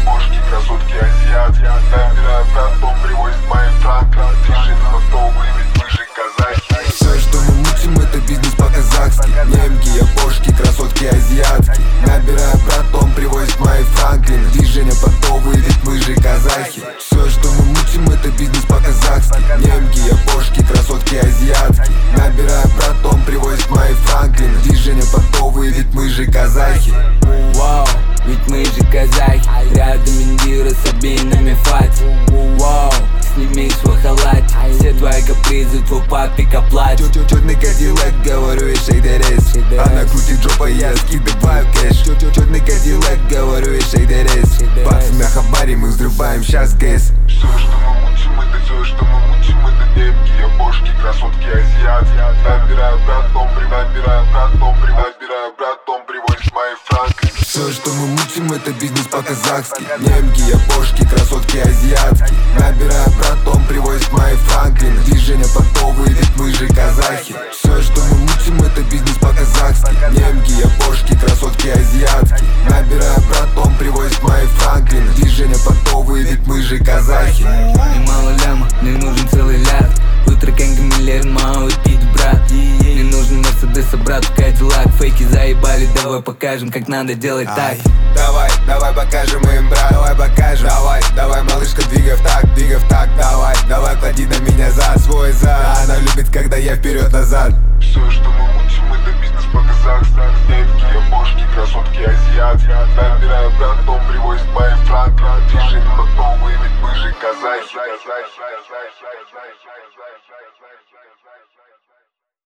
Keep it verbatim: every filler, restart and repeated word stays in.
япошки, красотки, азиатки. Набираю братом, привозит мои франклин. Движение готовы, ведь мы же казахи. Все, что мы мутим, это бизнес по-казахски. Немки, япошки, красотки, азиатки. Набираю братом, привозит мои франклин. Движение готовы, ведь мы же казахи. Все, что мы мутим, это бизнес по-казахски. Немки, япошки, красотки, азиатки. Набираю братом, привозит мои франклин. Движение готовы, ведь мы же казахи. Вау, ведь мы же казахи. Рядом индиры с обеими фати. Вау, сними свой халат. Все твои капризы, твой папик оплатит. Черный кадиллак, говорю, и шейк дерез. Она крутит жопой, я скидываю кэш. Черный кадиллак, говорю, и шейк дерез. Пацаны на хабаре, мы взрываем щас ГЭС. Все, что мы мутим, это все, что мы мутим, это немки, япошки, красотки, азиатки. Набираю братом, при набираю братом, при набираю братом, привозит мои франклин. Все, что мы мутим, это бизнес по-казахски. Немки, япошки, красотки, азиатки. Набираю братом, привозит мои франклин. Движение готовы, ведь мы же казахи. Все, что мы мутим, это бизнес по-казахски. Немки, япошки, красотки, азиатки. Набираю братом, привозит мои франклин. Движение готовы, ведь мы же казахи. Мне мало ляма, мне нужен целый ляд. Утро Кэнга Миллер, мало пить, брат. Мне нужен Мерседес, а брату Кадиллак. Фейки заебали, давай покажем, как надо делать так. Давай, давай покажем им, брат, давай покажем. Давай, давай, малышка, двигай в так, двигай в так. Давай, давай, клади на меня за свой зад. Она любит, когда я вперед-назад. Все, что мы мутим, это бизнес по-казахски. Немки, япошки, красотки, азиатки. Набираю братом, привозит мои франклин. Движение готовы, ведь мы же казахи.